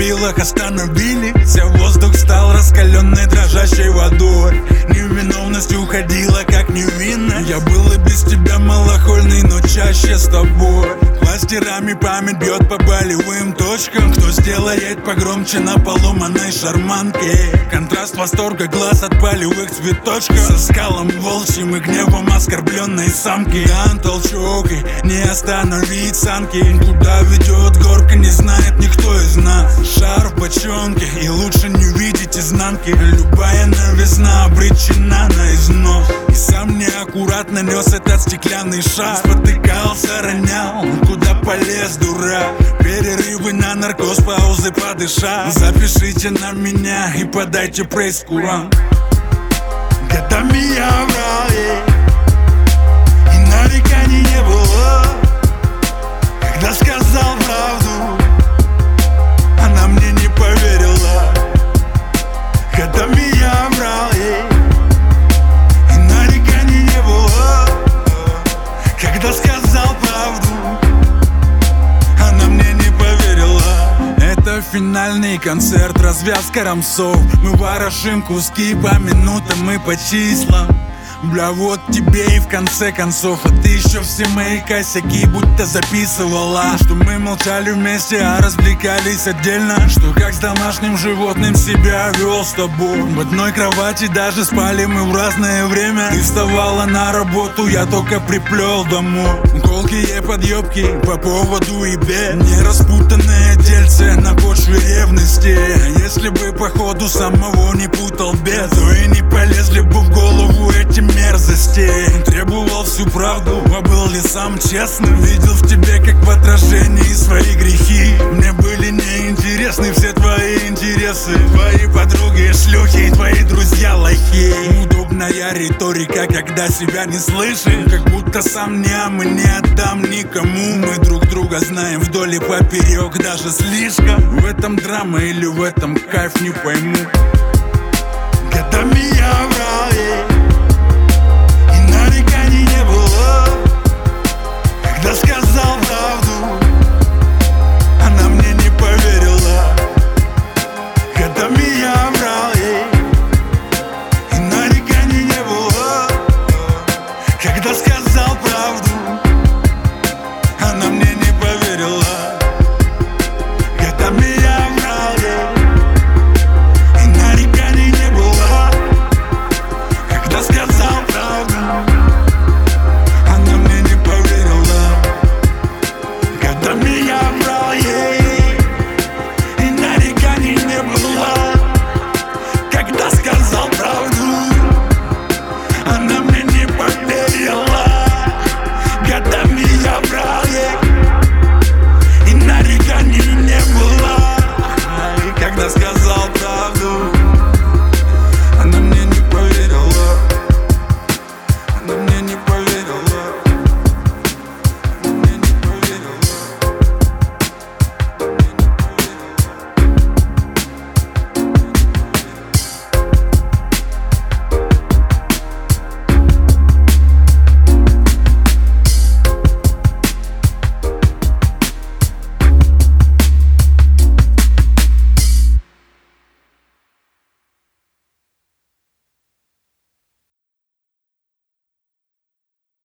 перилах остановились, а воздух стал раскаленной дрожащей водой. Невиновность уходила как невинность. Я был и без тебя малохольный, но чаще с тобой. Кластерами память бьет по болевым точкам. Кто сделает погромче на поломанной шарманке? Контраст восторга глаз от полевых цветочков со скалом волчьим и гневом оскорбленной самки. Дан толчок и не остановить санки. Куда ведет горка, не знает никто из нас. Шар в бочонке и лучше не видеть изнанки. Любая новизна обречена на износ. И сам неаккуратно нес этот стеклянный шар. Спотыкался, ронял, куда полез, дурак. Перерывы на наркоз, паузы подышать. Запишите на меня и подайте прейс-курант. Годами я врал ей, и нареканий не было. Когда сказал правду, она мне не поверила. Годами я врал ей, и нареканий не было. Когда сказал правду, она мне не поверила. Это финальный концерт, развязка рамсов. Мы ворошим куски по минутам и по числам. Бля, вот тебе и в конце концов. А ты еще все мои косяки будто записывала. Что мы молчали вместе, а развлекались отдельно. Что как с домашним животным себя вел с тобой. В одной кровати даже спали мы в разное время. Ты вставала на работу, я только приплел домой. Колкие подъебки по поводу и бед. Нераспутанное дельце на почве ревности. Если бы по ходу самого не путал бед, то и не полезли бы в голову эти мерзости. Требовал всю правду, а был ли сам честным? Видел в тебе как в отражении свои грехи. Мне были неинтересны все твои интересы. Твои подруги шлюхи, твои друзья лохи. Удобная риторика, когда себя не слышишь. Как будто сам не, а мы не отдам никому. Мы друг друга знаем вдоль и поперек, даже слишком. В этом драма или в этом кайф, не пойму. Годами я врал